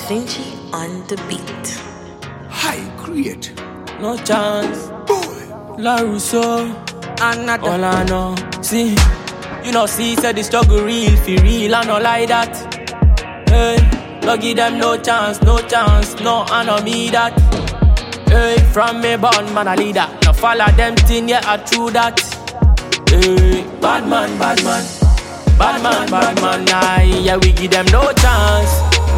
Vinci on the beat. High grade. No chance. Boy. La Rousseau. Another. All I know. See, you know, see, said the struggle real, feel real, I no like that. Hey, no give them no chance, no, I no me that. Hey, from me born, man, a leader. No follow them thing, yeah, I true that. Hey, bad man, aye, yeah, we give them no chance.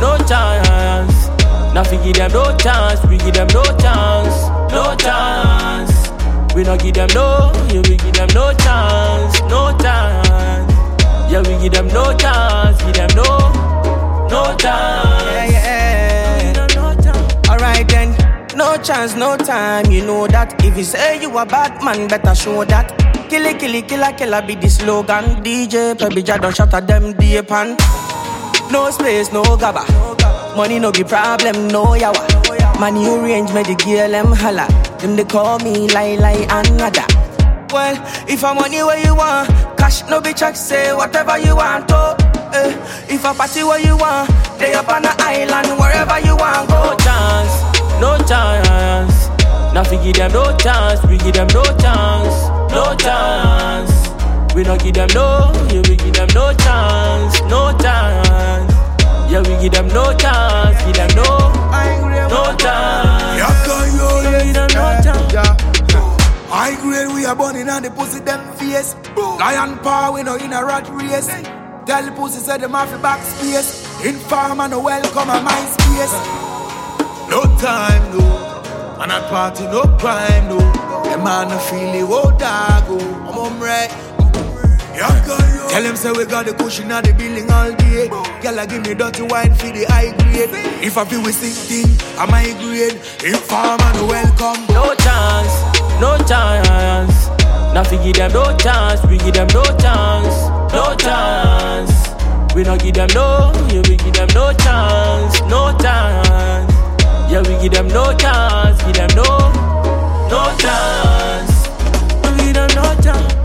Now we give them no chance, we give them no chance. We no give them no, yeah, we give them no chance. Yeah, we give them no chance, give them no chance. Yeah. Alright then, no chance, no time. You know that if you say you a bad man, better show that. Kill it, killer be the slogan. DJ Pebija don't shout at them deep pan. No space, no gaba. Money no be problem, no yawa. Man, you range me the girl them holla. Them they call me lie and nada. Well, if I'm money where you want, cash no be check, say whatever you want to. If I party where you want, they up on the island, wherever you want go. No chance. Now we give them no chance, we give them no chance. We don't give them no, yeah, we give them no chance. Yeah, we give them no chance, give them no chance. High grade, we are born in and the pussy them face. Lion power, we no in a rat race. Tell the pussy say them have the backspace. Inform and welcome at my space. No time, no. And at party, no crime, no. The man no feel it, oh dog, oh. I'm right. Tell them say we got the cushion at the building all day. Girl, give me dirty wine for the high grade. If I feel we 16, I migrate. Inform and welcome. No chance. Now we give them no chance, we give them no chance. We don't give them no, yeah, we give them no chance. Yeah, we give them no chance, give them no chance. We give them no chance.